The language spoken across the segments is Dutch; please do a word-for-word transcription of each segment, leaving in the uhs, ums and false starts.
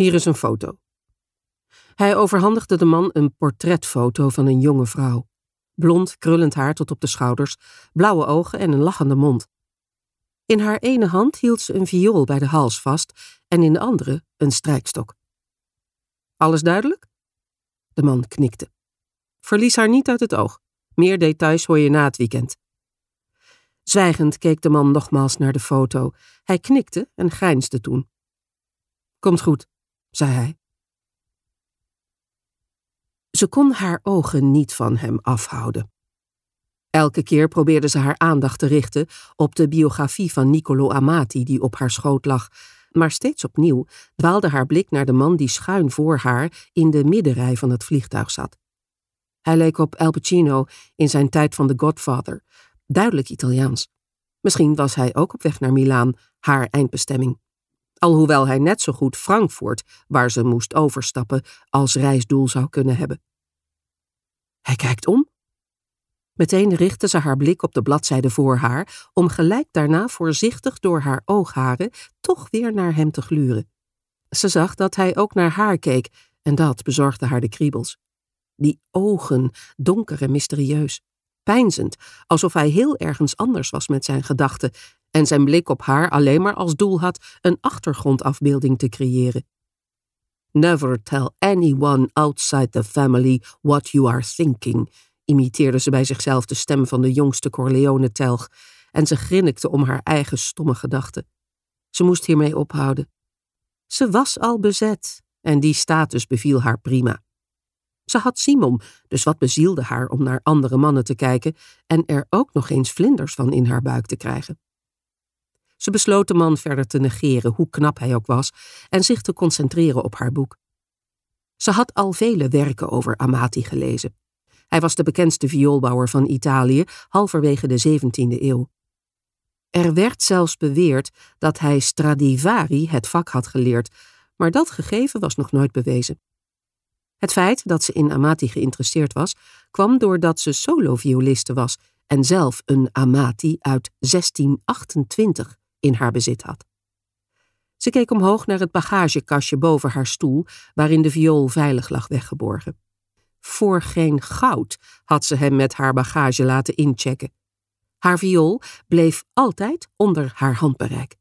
Hier is een foto. Hij overhandigde de man een portretfoto van een jonge vrouw. Blond, krullend haar tot op de schouders, blauwe ogen en een lachende mond. In haar ene hand hield ze een viool bij de hals vast en in de andere een strijkstok. Alles duidelijk? De man knikte. Verlies haar niet uit het oog. Meer details hoor je na het weekend. Zwijgend keek de man nogmaals naar de foto. Hij knikte en grijnsde toen. Komt goed, zei hij. Ze kon haar ogen niet van hem afhouden. Elke keer probeerde ze haar aandacht te richten op de biografie van Niccolò Amati die op haar schoot lag, maar steeds opnieuw dwaalde haar blik naar de man die schuin voor haar in de middenrij van het vliegtuig zat. Hij leek op Al Pacino in zijn tijd van The Godfather, duidelijk Italiaans. Misschien was hij ook op weg naar Milaan, haar eindbestemming. Alhoewel hij net zo goed Frankfurt, waar ze moest overstappen, als reisdoel zou kunnen hebben. Hij kijkt om. Meteen richtte ze haar blik op de bladzijde voor haar, om gelijk daarna voorzichtig door haar oogharen toch weer naar hem te gluren. Ze zag dat hij ook naar haar keek en dat bezorgde haar de kriebels. Die ogen, donker en mysterieus, peinzend, alsof hij heel ergens anders was met zijn gedachten en zijn blik op haar alleen maar als doel had een achtergrondafbeelding te creëren. Never tell anyone outside the family what you are thinking, imiteerde ze bij zichzelf de stem van de jongste Corleone-telg en ze grinnikte om haar eigen stomme gedachten. Ze moest hiermee ophouden. Ze was al bezet en die status beviel haar prima. Ze had Simon, dus wat bezielde haar om naar andere mannen te kijken en er ook nog eens vlinders van in haar buik te krijgen. Ze besloot de man verder te negeren, hoe knap hij ook was, en zich te concentreren op haar boek. Ze had al vele werken over Amati gelezen. Hij was de bekendste vioolbouwer van Italië, halverwege de zeventiende eeuw. Er werd zelfs beweerd dat hij Stradivari het vak had geleerd, maar dat gegeven was nog nooit bewezen. Het feit dat ze in Amati geïnteresseerd was, kwam doordat ze solovioliste was en zelf een Amati uit zestien achtentwintig in haar bezit had. Ze keek omhoog naar het bagagekastje boven haar stoel, waarin de viool veilig lag weggeborgen. Voor geen goud had ze hem met haar bagage laten inchecken. Haar viool bleef altijd onder haar handbereik.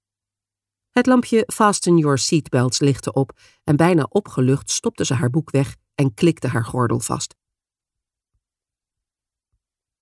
Het lampje Fasten Your Seatbelts lichtte op en bijna opgelucht stopte ze haar boek weg en klikte haar gordel vast.